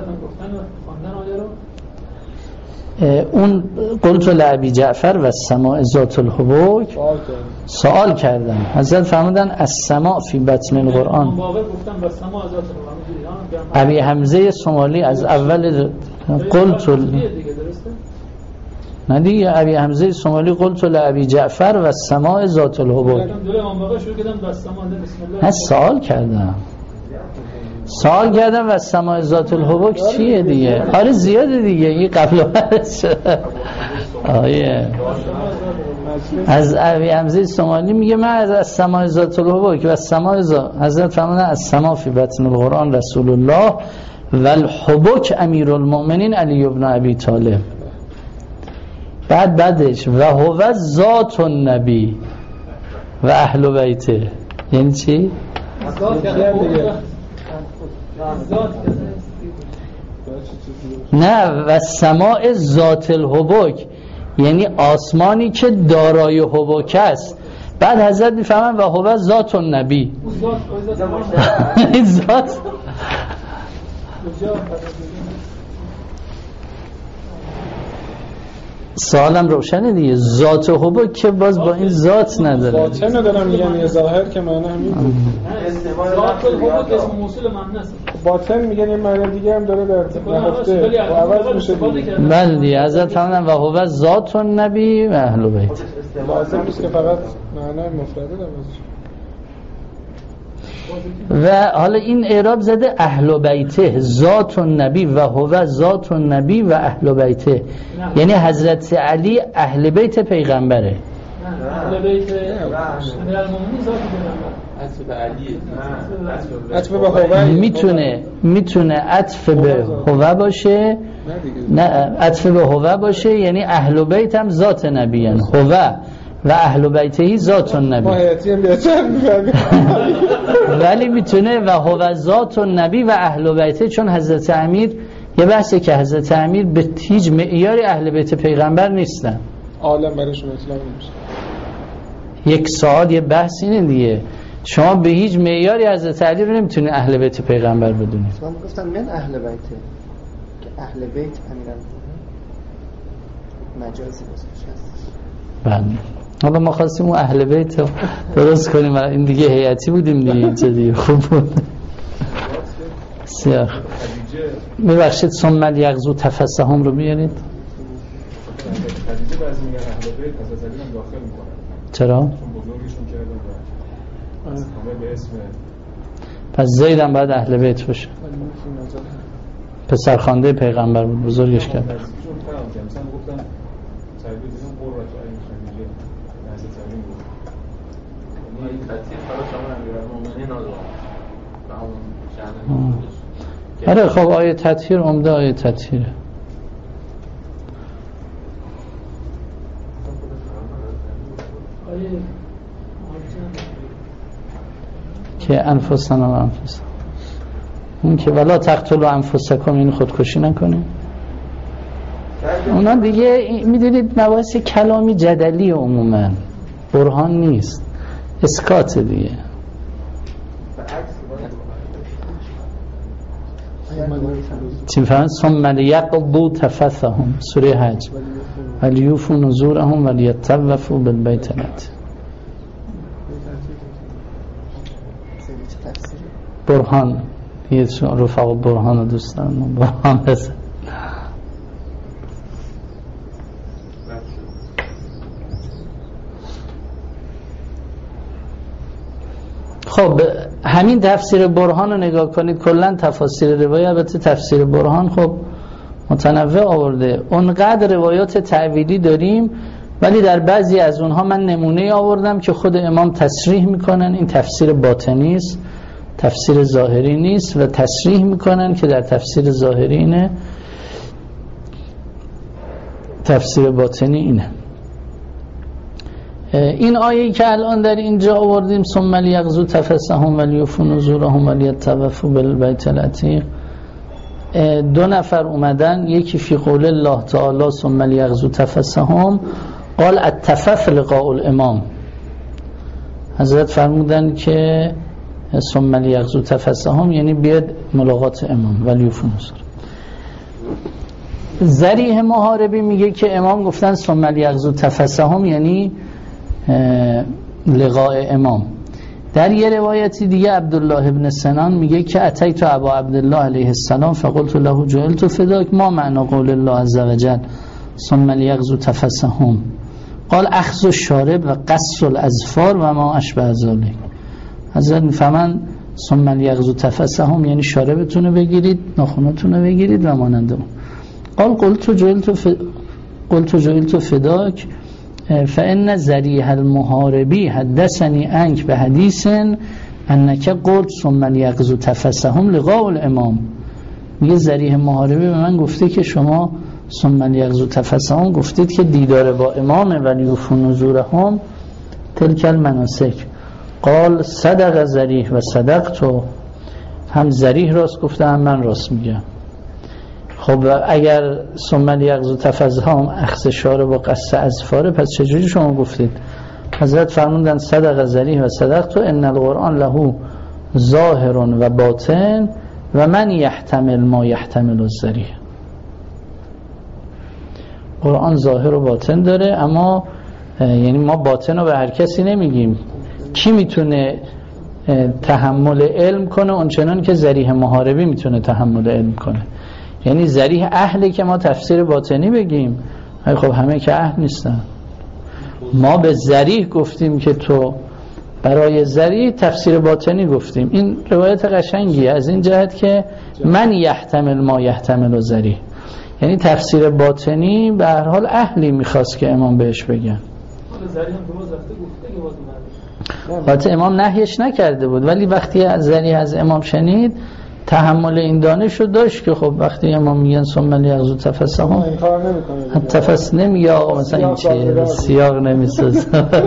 اون قلت لابی جعفر و السماع ذات الحبک سوال کردن، حضرت فرمودن السماع فی بطن القرآن. ابی حمزه سمالی از اول قلت نه دیگه، ابی حمزه سمالی قلت لابی جعفر و السماع ذات الحبک. نه سوال کردم، سوال کردم و سماع ذات الحبک چیه دیگه؟ آره زیاده دیگه، این قبل و بعدش. آیه از ابی حمزه سومالی میگه من از سماع ذات الحبک و سماع ذات حضرت فرمودن از سماع فی بطن القرآن رسول الله و الحبک امیر المؤمنین علی ابن ابی طالب. بعد بعدش و هو ذات النبی و اهل بیته. یعنی چی؟ نه و سماع ذات الحبک یعنی آسمانی که دارای حبک است. بعد حضرت میفهمن و هو ذات النبی. این ذات سوالم روشنه دیگه. ذات حبک که باز با این ذات نداره. باطن ندارم میگن یه ظاهر که معنی همین ذات الحبک اسم موصول معنی است. باطن میگن یه معنی دیگه هم داره در نهفته و عوض میشه. بله حضرت فرمودن و هو ذات النبی و اهل بیت. لازم نیست که فقط معنی مفرده داره. و حالا این اعراب زده اهل بیته ذات النبی و هو ذات النبی و اهل بیته، یعنی حضرت علی اهل بیت پیغمبره. اهل بیت امیرالمومنین ذات پیغمبر. عطف به هو میتونه میتونه عطف به هو باشه، نه عطف به هو باشه یعنی اهل بیت هم ذات نبی، یعنی هو و اهل بیته ذات النبی. ولی میتونه و هو ذات النبی و اهل بیته، چون حضرت امیر یه بحثه که حضرت امیر به هیچ معیاری اهل بیت پیغمبر نیستن. عالم برایشون اطلاق نمیشه. یک سوال یه بحث اینه دیگه، شما به هیچ معیاری حضرت علی رو نمیتونید اهل بیت پیغمبر بدونید. شما گفتن من اهل بیته که اهل بیت امیرالمومنین مجازی هست. بله حالا ما خواستیم اون اهل بیت رو درست کنیم، این دیگه هیئتی بودیم دیگه، اینجا دیگه خوب بود. سیاه میبخشید ثم یغزو تفسهم رو بیارید. خدیجه بعضی میگن اهل بیت حضرت علی هم داخل میکنن. چرا؟ چون بزرگشون کردن و همه به اسم. پس زید هم باید اهل بیت باشه، پسرخوانده پیغمبر بود، بزرگش کرد. مثلا گفتن صاحب دیدن قررت عین خدیجه حضرت علی بود. این تطهیر فرا شما امیرالمومنین آدم و اون شأن. آره خب آیه تطهیر عمده آیه تطهیره. که انفسنا و انفسنا، اون که ولا تقتلوا انفسکم، این خودکشی نکنید. اونا دیگه میدونید مباحث کلامی جدلی عموما برهان نیست، اسکات دیگه. چی فهمت؟ ثم لیقضوا تفثهم، سوره حج، ولیوفوا نذورهم ولیطوفوا بالبیت العتیق. برهان یه رفقا برهان رو دوست دارم، برهان بزن. خب همین تفسیر برهان رو نگاه کنید، کلا تفاسیر روایت، البته تفسیر برهان خب متنوع آورده، اونقدر روایات تعویلی داریم، ولی در بعضی از اونها من نمونه آوردم که خود امام تصریح میکنن این تفسیر باطنی است، تفسیر ظاهری نیست، و تصریح میکنن که در تفسیر ظاهری اینه، تفسیر باطنی اینه. این آیه‌ای که الان در اینجا آوردیم ثم لیغزو تفسهم ولیوفوا نذورهم ولیطوفوا بالبیت العتیق، دو نفر اومدن، یکی فی قول الله تعالی ثم لیغزو تفسهم قال التفف لقاء الامام، حضرت فرمودن که ثم لیغزو تفسهم یعنی بیاد ملاقات امام ولیوفوا نذور. ذریح محاربی میگه که امام گفتن ثم لیغزو تفسهم یعنی لقاء امام. در یه روایتی دیگه عبدالله ابن سنان میگه که اتیت ابا عبدالله علیه السلام فقلت له جعلت فداک ما معنی قول الله عز وجل ثم لیغزو تفسهم قال اخذ الشارب و قص الاظفار و ما اشبه ذلک. حضرت میفهمن ثم یغضوا تفسهم یعنی شاربتون رو بگیرید، ناخناتون رو بگیرید و مانند اون. قال قلت جعلت ف... قلت جعلت فداک فإن ذریح المحاربی حدثني عنك بحدیث انک قلت ثم یغضوا تفسهم لقاء الامام. میگه ذریح محاربی به من گفته که شما ثم یغضوا تفسهم گفتید که دیدار با امامه ولی یوفوا نذورهم تلک المناسک. قال صدق ذریح و صدقت، هم ذریح راست گفته هم من راست میگم. خب اگر ثم یغضوا تفسهم اخذ شاره با قصد اظفاره، پس چجوری شما گفتید؟ حضرت فرمودن صدق ذریح و صدقت ان القرآن له ظاهر و باطن و من یحتمل ما یحتمل الذریح. قرآن ظاهر و باطن داره، اما یعنی ما باطن رو به هر کسی نمیگیم. کی میتونه تحمل علم کنه؟ اونچنان که ذریح محاربی میتونه تحمل علم کنه. یعنی ذریح اهلی که ما تفسیر باطنی بگیم، خب همه که اهل نیستن. ما به ذریح گفتیم که تو برای ذریح تفسیر باطنی گفتیم. این روایت قشنگیه از این جهت که من یحتمل ما یحتمل و ذریح، یعنی تفسیر باطنی به هر حال اهلی میخواست که امام بهش بگن. البته امام نهیش نکرده بود، ولی وقتی از ذریح از امام شنید تحمل این دانش رو داشت که خب وقتی امام میگن ثم یغضوا تفسهم تفس نمیگه آقا مثلا این چیه سیاق نمیساز.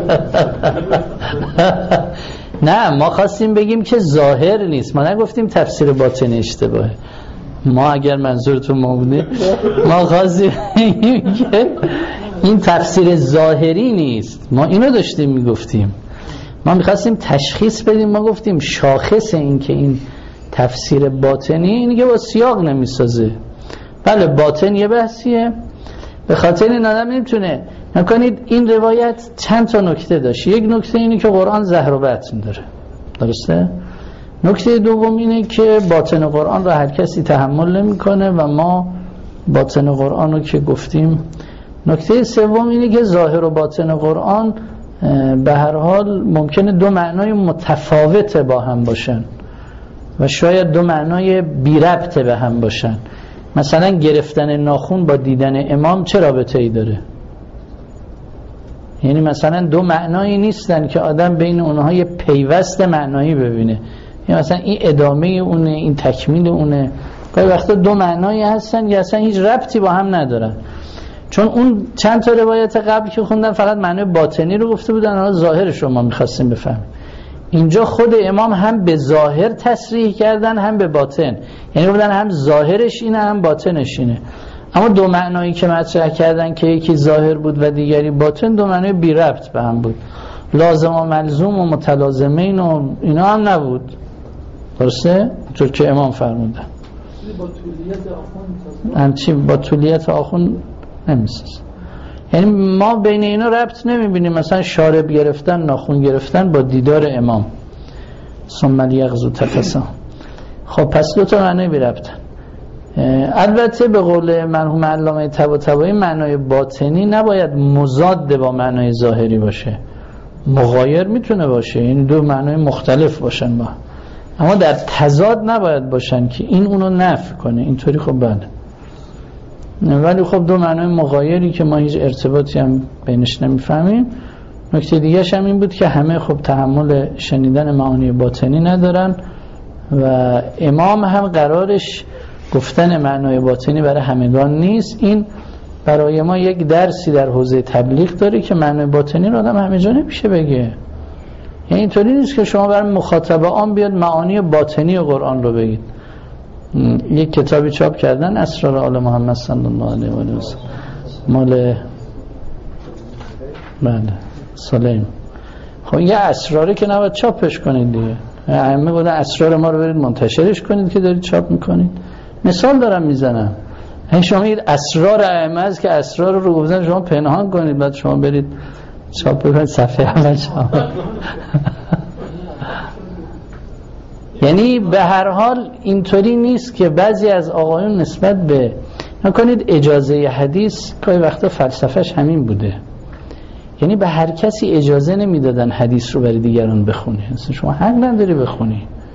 نه ما خواستیم بگیم که ظاهر نیست، ما نگفتیم تفسیر باطنی اشتباهه. ما اگر منظورتون ما بوده ما خواستیم بگیم که این تفسیر ظاهری نیست، ما اینو داشتیم میگفتیم. ما میخواستیم تشخیص بدیم، ما گفتیم شاخص این که این تفسیر باطنی اینه که با سیاق نمیسازه. بله باطن یه بحثیه، به خاطر این آدم نمیتونه نکنید. این روایت چند تا نکته داشت. یک نکته اینه که قرآن زهر و بطن داره، درسته؟ نکته دوم اینه که باطن قرآن را هر کسی تحمل نمیکنه و ما باطن قرآن رو که گفتیم. نکته سوم اینه که ظاهر و باطن قرآن به هر حال ممکنه دو معنای متفاوت با هم باشن و شاید دو معنای بی ربط به هم باشن. مثلا گرفتن ناخون با دیدن امام چه رابطه ای داره؟ یعنی مثلا دو معنایی نیستن که آدم بین اونها یه پیوست معنایی ببینه. یعنی مثلا این ادامه اونه، این تکمیل اونه. گاهی وقتا دو معنایی هستن که اصلا هیچ ربطی با هم ندارن. چون اون چند تا روایت قبل که خوندن فقط معنای باطنی رو گفته بودن، حالا ظاهرش رو ما می‌خواستیم بفهمیم. اینجا خود امام هم به ظاهر تصریح کردن هم به باطن، یعنی گفتن هم ظاهرش اینه هم باطنش اینه. اما دو معنایی که مطرح کردن که یکی ظاهر بود و دیگری باطن، دو معنای بی ربط به هم بود. لازم و ملزوم و متلازمین و اینا هم نبود، درسته؟ چون که امام فرمودن با طولیت آخون همچی با طولیت آخون نمیساز. یعنی ما بین اینا ربط نمیبینیم. مثلا شارب گرفتن، ناخون گرفتن با دیدار امام ثم یغضوا تفسهم. خب پس دو تا معنی بی ربطن. البته به قول مرحوم علامه طباطبایی معنای باطنی نباید مضاد با معنای ظاهری باشه، مغایر میتونه باشه، یعنی دو معنای مختلف باشن با، اما در تضاد نباید باشن که این اونو نفی کنه. اینطوری خب بله، ولی خب دو معنای مغایری که ما هیچ ارتباطی هم بینش نمیفهمیم. نکته دیگه‌ش هم این بود که همه خب تحمل شنیدن معانی باطنی ندارن و امام هم قرارش گفتن معنای باطنی برای همگان نیست. این برای ما یک درسی در حوزه تبلیغ داره که معنای باطنی رو آدم همه جا نمیشه بگه. یعنی اینطوری نیست که شما برای مخاطب عام بیاد معانی باطنی قرآن رو بگید. یک کتابی چاپ کردن اسرار آل محمد صلی الله علیه و سلم، مال بله سلیم. خب یه اسراری که نباید چاپش کنید دیگه. همه گفتن اسرار ما رو برید منتشرش کنید که دارید چاپ میکنید. مثال دارم میزنم. این شما میگید اسرار ائمه است که اسرار رو گفتن شما پنهان کنید، بعد شما برید چاپ بکنید صفحه اول چاپ. یعنی به هر حال اینطوری نیست که بعضی از آقایون نسبت به نکنید اجازه حدیث گاهی وقتا فلسفهش همین بوده. یعنی به هر کسی اجازه نمیدادن حدیث رو برای دیگران بخونی. اصلا شما حق نداری بخونی.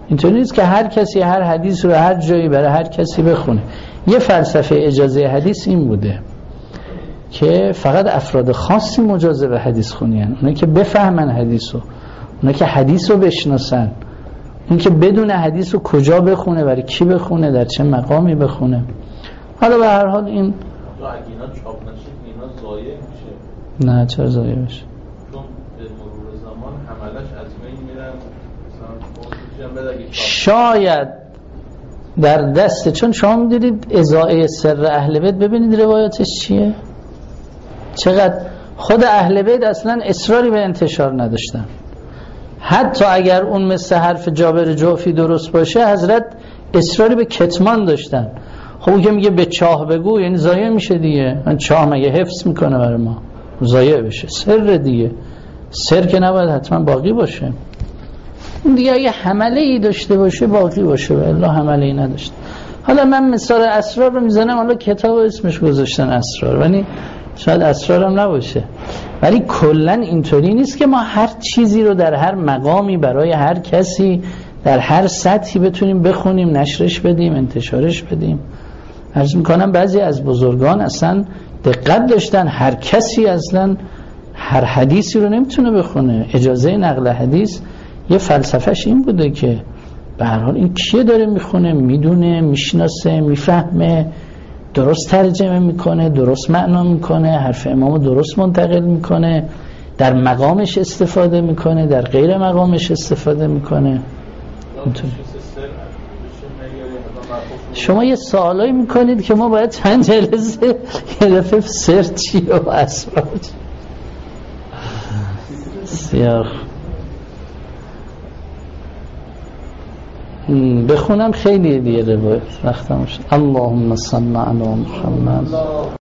اینطوری نیست که هر کسی هر حدیث رو هر جایی برای هر کسی بخونه. یه فلسفه اجازه حدیث این بوده که فقط افراد خاصی مجاز به حدیث خونیان، اونایی که بفهمن حدیث رو، اونایی که حدیث رو بشناسن. این که بدون حدیث رو کجا بخونه، برای کی بخونه، در چه مقامی بخونه. حالا به هر حال این اگه اینا چاپ نشید اینا ضایع میشه. نه چرا ضایع میشه؟ چون به مرور زمان حملش از بین میرن. مثلا شاید در دست، چون شما میدونید ازاعه سر اهل بیت، ببینید روایاتش چیه، چقدر خود اهل بیت اصلا اصراری به انتشار نداشتن. حتی اگر اون مثل حرف جابر جعفی درست باشه، حضرت اصراری به کتمان داشتن. خب اون که میگه به چاه بگو، یعنی ضایع میشه دیگه. من چاه مگه حفظ میکنه برای ما؟ ضایع بشه. سر دیگه، سر که نباید حتما باقی باشه. اون دیگه اگه حمله ای داشته باشه باقی باشه، والله حمله ای نداشته. حالا من مثال اسرار رو میزنم، حالا کتاب اسمش گذاشتن اسرار، ولی شاید اسرار هم نباشه. ولی کلن اینطوری نیست که ما هر چیزی رو در هر مقامی برای هر کسی در هر سطحی بتونیم بخونیم، نشرش بدیم، انتشارش بدیم. عرض میکنم بعضی از بزرگان اصلا دقت داشتن، هر کسی اصلا هر حدیثی رو نمیتونه بخونه. اجازه نقل حدیث یه فلسفهش این بوده که به هر حال این کیه داره میخونه، میدونه، میشناسه، میفهمه، درست ترجمه میکنه، درست معنا میکنه، حرف امامو درست منتقل میکنه، در مقامش استفاده میکنه، در غیر مقامش استفاده میکنه. شما یه سوالایی میکنید که ما باید چند جلسه یه دفعه سر چیه و اسرار سیاه بخونم. خیلی دیگه روایت وقتم شد. اللهم صل علی محمد.